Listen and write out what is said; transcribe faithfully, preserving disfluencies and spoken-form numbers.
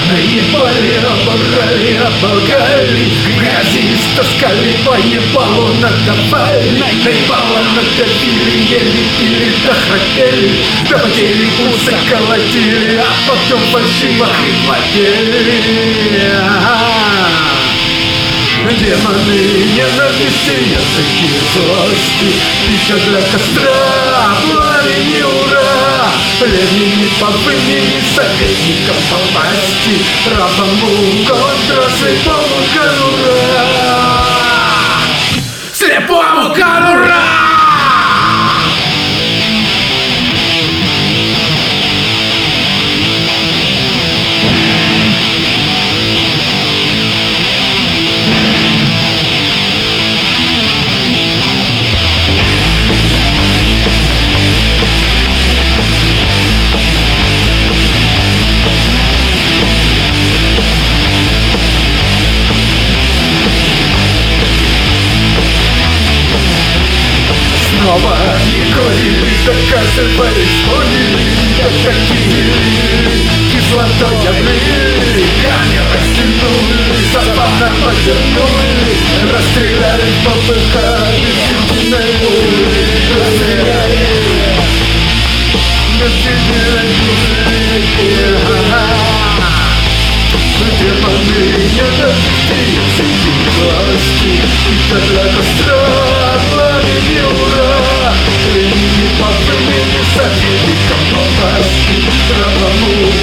Черные поли оборали, оболгали, в грязи истаскали, по ебалу надавали, наебало надавили, еле пили, дохрапели, до потери пульса колотили, а потом фальшиво хрипотели. Демоны ненависти, языки злости, пища для костра, пламени ура. Племени повымени советников по власти, рабому контра, слепому конура. Слепому конура! Снова не курили, доказывали, спорили, докатили, кислотой облили, камеры стянули, забавно повернули, расстреляли в ППХ, бессмертной пули, расстреляли, бессмертной пули. Демоны ненависти, языки власти, пища для костра, пламени ура. Племени по племени, советникам по власти, правому